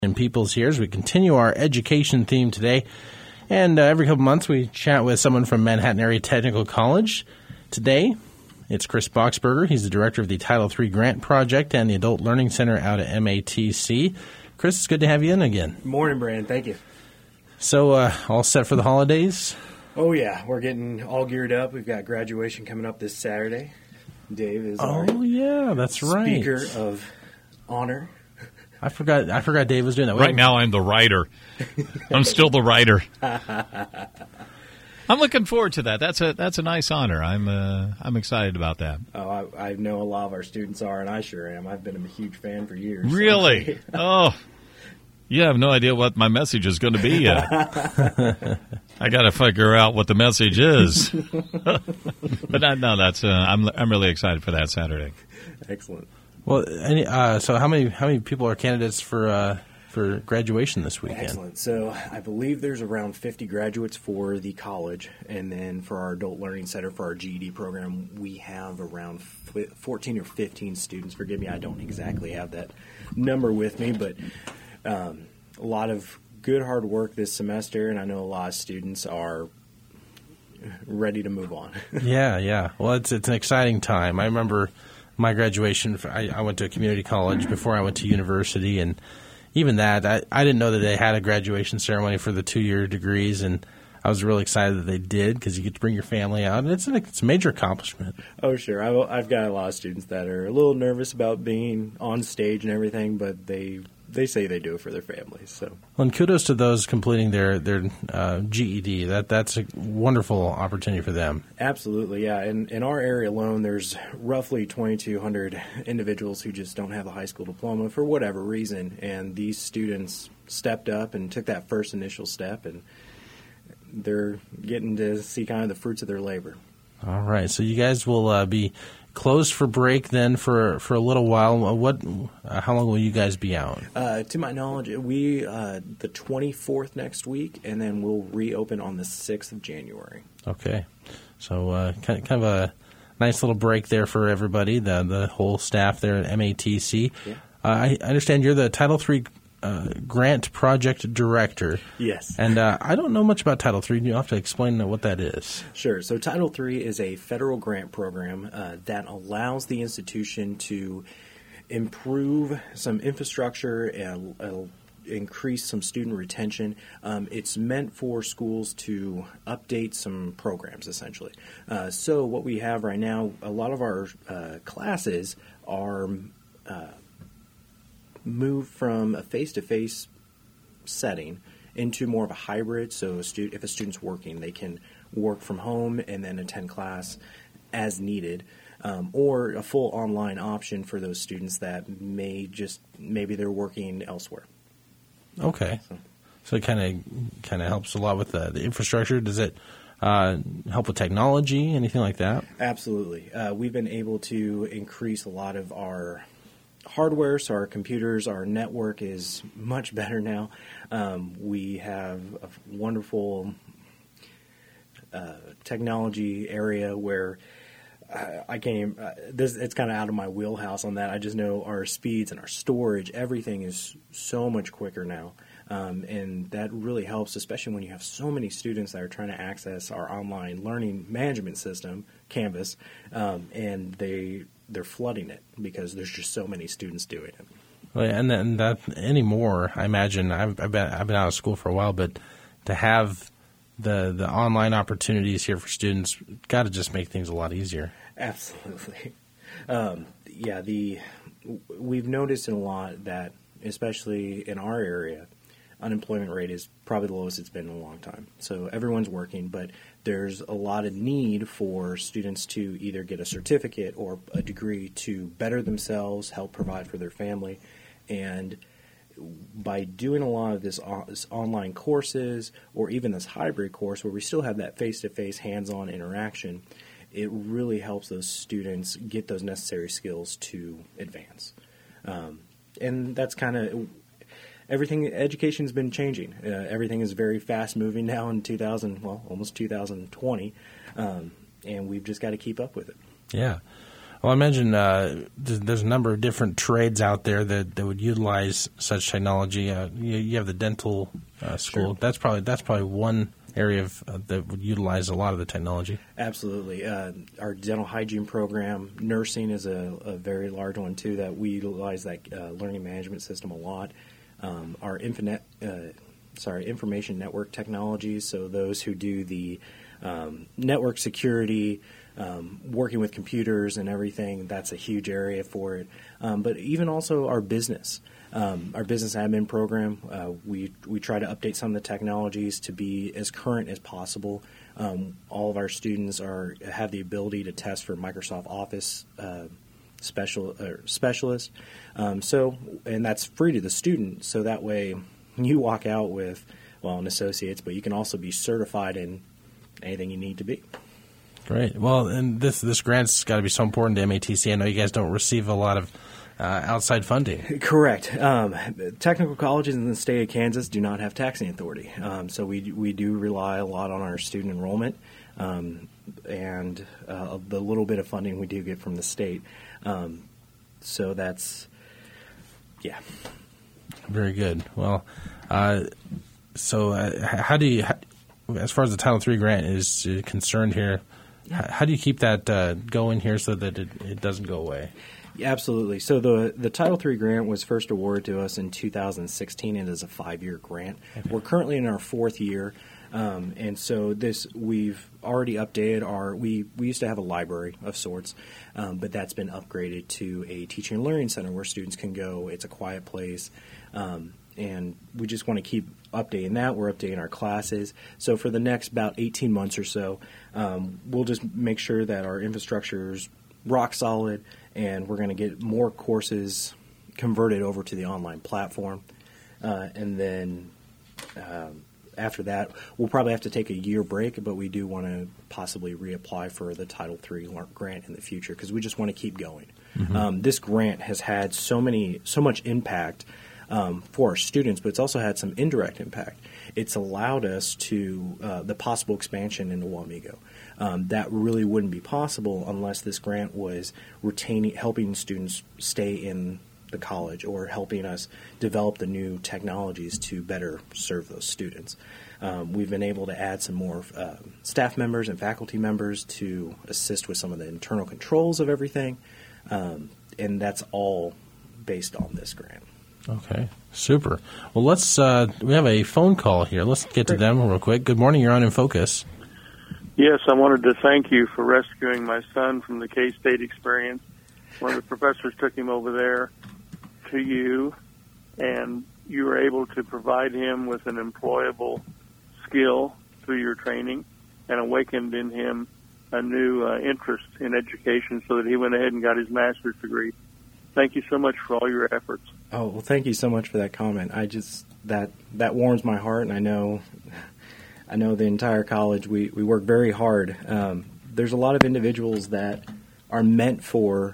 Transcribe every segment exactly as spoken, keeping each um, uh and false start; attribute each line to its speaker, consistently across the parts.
Speaker 1: In People's here as we continue our education theme today. And uh, every couple months we chat with someone from Manhattan Area Technical College. Today, it's Chris Boxberger. He's the director of the Title three Grant Project and the Adult Learning Center out at M A T C. Chris, it's good to have you in again.
Speaker 2: Morning, Brandon. Thank you.
Speaker 1: So, uh, all set for the holidays?
Speaker 2: Oh, yeah. We're getting all geared up. We've got graduation coming up this Saturday. Dave is our
Speaker 1: Oh, yeah, that's right.
Speaker 2: speaker of honor.
Speaker 1: I forgot I forgot Dave was doing that.
Speaker 3: Right now I'm the writer. I'm still the writer. I'm looking forward to that. That's a that's a nice honor. I'm uh, I'm excited about that.
Speaker 2: Oh, I, I know a lot of our students are, and I sure am. I've been a huge fan for years.
Speaker 3: Really?
Speaker 2: So.
Speaker 3: Oh, you have no idea what my message is going to be yet. I got to figure out what the message is. But uh, no, that's uh, I'm I'm really excited for that Saturday.
Speaker 2: Excellent.
Speaker 1: Well, any, uh, so how many how many people are candidates for uh, for graduation this weekend?
Speaker 2: Excellent. So I believe there's around fifty graduates for the college, and then for our Adult Learning Center for our G E D program, we have around fourteen or fifteen students. Forgive me, I don't exactly have that number with me, but um, a lot of good hard work this semester, and I know a lot of students are ready to move on.
Speaker 1: yeah, yeah. Well, it's it's an exciting time. I remember my graduation, I, I went to a community college before I went to university, and even that, I, I didn't know that they had a graduation ceremony for the two-year degrees, and I was really excited that they did because you get to bring your family out, and it's, an, it's a major accomplishment.
Speaker 2: Oh, sure. I, I've got a lot of students that are a little nervous about being on stage and everything, but they they say they do it for their families. So,
Speaker 1: well, and kudos to those completing their their uh, G E D. That that's a wonderful opportunity for them.
Speaker 2: Absolutely, yeah. In in our area alone, there's roughly twenty-two hundred individuals who just don't have a high school diploma for whatever reason, and these students stepped up and took that first initial step, and they're getting to see kind of the fruits of their labor.
Speaker 1: All right, so you guys will uh, be closed for break then for, for a little while. What? Uh, how long will you guys be out?
Speaker 2: Uh, to my knowledge, we uh, the twenty-fourth next week, and then we'll reopen on the sixth of January.
Speaker 1: Okay, so uh, kind of, kind of a nice little break there for everybody, the the whole staff there at M A T C.
Speaker 2: Yeah.
Speaker 1: Uh, I understand you're the Title three uh, Grant Project Director.
Speaker 2: Yes.
Speaker 1: And uh, I don't know much about Title three. You have to explain what that is.
Speaker 2: Sure. So Title three is a federal grant program uh, that allows the institution to improve some infrastructure and uh, increase some student retention. Um, it's meant for schools to update some programs, essentially. Uh, so what we have right now, a lot of our uh, classes are uh, moved from a face-to-face setting into more of a hybrid. So a stu- if a student's working, they can work from home and then attend class as needed, um, or a full online option for those students that may just, maybe they're working elsewhere.
Speaker 1: Okay. So, so it kind of kind of helps a lot with the, the infrastructure. Does it uh, help with technology, anything like that?
Speaker 2: Absolutely. Uh, we've been able to increase a lot of our hardware, so our computers, our network is much better now. Um, we have a wonderful uh, technology area where I, I can't even, uh, this, it's kind of out of my wheelhouse on that. I just know our speeds and our storage, everything is so much quicker now. Um, and that really helps, especially when you have so many students that are trying to access our online learning management system, Canvas, um, and they they're flooding it because there's just so many students doing it.
Speaker 1: Well, and then that anymore, I imagine I've, I've been I've been out of school for a while, but to have the the online opportunities here for students, got to just make things a lot easier.
Speaker 2: Absolutely, um, yeah. The we've noticed in a lot that, especially in our area, unemployment rate is probably the lowest it's been in a long time. So everyone's working, but there's a lot of need for students to either get a certificate or a degree to better themselves, help provide for their family. And by doing a lot of this, uh, this online courses or even this hybrid course where we still have that face-to-face hands-on interaction, it really helps those students get those necessary skills to advance. Um, and that's kind of everything. Education's been changing. Uh, everything is very fast moving now in two thousand, well, almost two thousand twenty, um, and we've just got to keep up with it.
Speaker 1: Yeah. Well, I imagine uh, there's a number of different trades out there that, that would utilize such technology. Uh, you, you have the dental uh, school.
Speaker 2: Sure.
Speaker 1: That's probably that's probably one area of, uh, that would utilize a lot of the technology.
Speaker 2: Absolutely. Uh, our dental hygiene program, nursing is a, a very large one too. That we utilize that uh, learning management system a lot. Um, our infinite, uh, sorry, information network technologies. So those who do the um, network security. Um, working with computers and everything, that's a huge area for it. Um, but even also our business, um, our business admin program, uh, we we try to update some of the technologies to be as current as possible. Um, all of our students are have the ability to test for Microsoft Office uh, special uh, specialist. Um, so, and that's free to the student. So that way, you walk out with well an associate's, but you can also be certified in anything you need to be.
Speaker 1: Great. Well, and this this grant's got to be so important to M A T C. I know you guys don't receive a lot of uh, outside funding.
Speaker 2: Correct. Um, technical colleges in the state of Kansas do not have taxing authority, um, so we we do rely a lot on our student enrollment um, and uh, the little bit of funding we do get from the state. Um, so that's yeah.
Speaker 1: Very good. Well, uh, so uh, how do you, how, as far as the Title three grant is concerned here? How do you keep that uh, going here so that it, it doesn't go away?
Speaker 2: Yeah, absolutely. So the the Title three grant was first awarded to us in two thousand sixteen. It is a five-year grant. Okay. We're currently in our fourth year, um, and so this we've already updated our. We, we used to have a library of sorts, um, but that's been upgraded to a teaching and learning center where students can go. It's a quiet place. Um, And we just want to keep updating that. We're updating our classes. So for the next about eighteen months or so, um, we'll just make sure that our infrastructure is rock solid, and we're going to get more courses converted over to the online platform. Uh, and then um, after that, we'll probably have to take a year break, but we do want to possibly reapply for the Title three grant in the future because we just want to keep going. Mm-hmm. Um, this grant has had so many, so much impact Um, for our students, but it's also had some indirect impact. It's allowed us to uh, the possible expansion into Wamego. Um, that really wouldn't be possible unless this grant was retaining, helping students stay in the college or helping us develop the new technologies to better serve those students. Um, we've been able to add some more uh, staff members and faculty members to assist with some of the internal controls of everything, um, and that's all based on this grant.
Speaker 1: Okay, super. Well, let's. Uh, we have a phone call here. Let's get to them real quick. Good morning. You're on In Focus.
Speaker 4: Yes, I wanted to thank you for rescuing my son from the K-State experience. One of the professors took him over there to you, and you were able to provide him with an employable skill through your training and awakened in him a new uh, interest in education so that he went ahead and got his master's degree. Thank you so much for all your efforts.
Speaker 2: Oh, well, thank you so much for that comment. I just that that warms my heart, and I know I know the entire college. We, we work very hard. Um, there's a lot of individuals that are meant for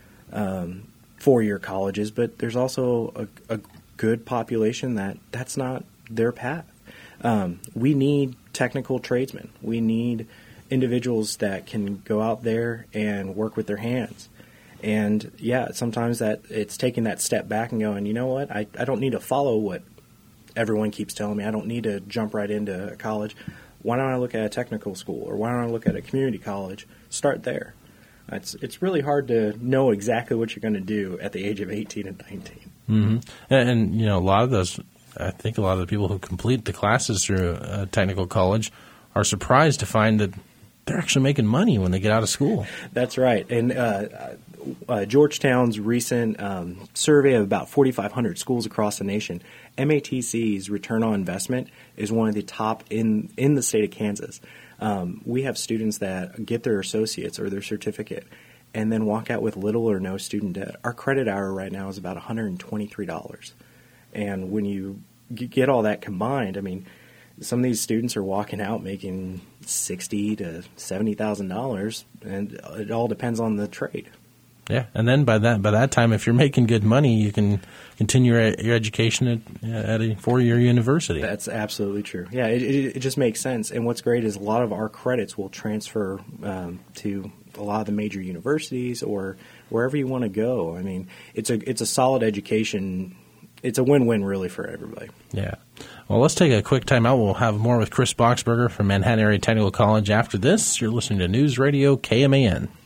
Speaker 2: um, four-year colleges, but there's also a, a good population that that's not their path. Um, we need technical tradesmen. We need individuals that can go out there and work with their hands. And, yeah, sometimes that it's taking that step back and going, you know what, I, I don't need to follow what everyone keeps telling me. I don't need to jump right into college. Why don't I look at a technical school, or why don't I look at a community college? Start there. It's it's really hard to know exactly what you're going to do at the age of eighteen and nineteen.
Speaker 1: Mm-hmm. And, and, you know, a lot of those, I think a lot of the people who complete the classes through a technical college are surprised to find that they're actually making money when they get out of school.
Speaker 2: That's right. And uh, uh, Georgetown's recent um, survey of about forty-five hundred schools across the nation, M A T C's return on investment is one of the top in, in the state of Kansas. Um, we have students that get their associates or their certificate and then walk out with little or no student debt. Our credit hour right now is about one hundred twenty-three dollars. And when you get all that combined, I mean, some of these students are walking out making sixty to seventy thousand dollars, and it all depends on the trade.
Speaker 1: Yeah, and then by that by that time, if you're making good money, you can continue your, your education at, at a four-year university.
Speaker 2: That's absolutely true. Yeah, it, it, it just makes sense. And what's great is a lot of our credits will transfer um, to a lot of the major universities or wherever you want to go. I mean, it's a it's a solid education. It's a win-win, really, for everybody.
Speaker 1: Yeah. Well, let's take a quick time out. We'll have more with Chris Boxberger from Manhattan Area Technical College after this. You're listening to News Radio K M A N.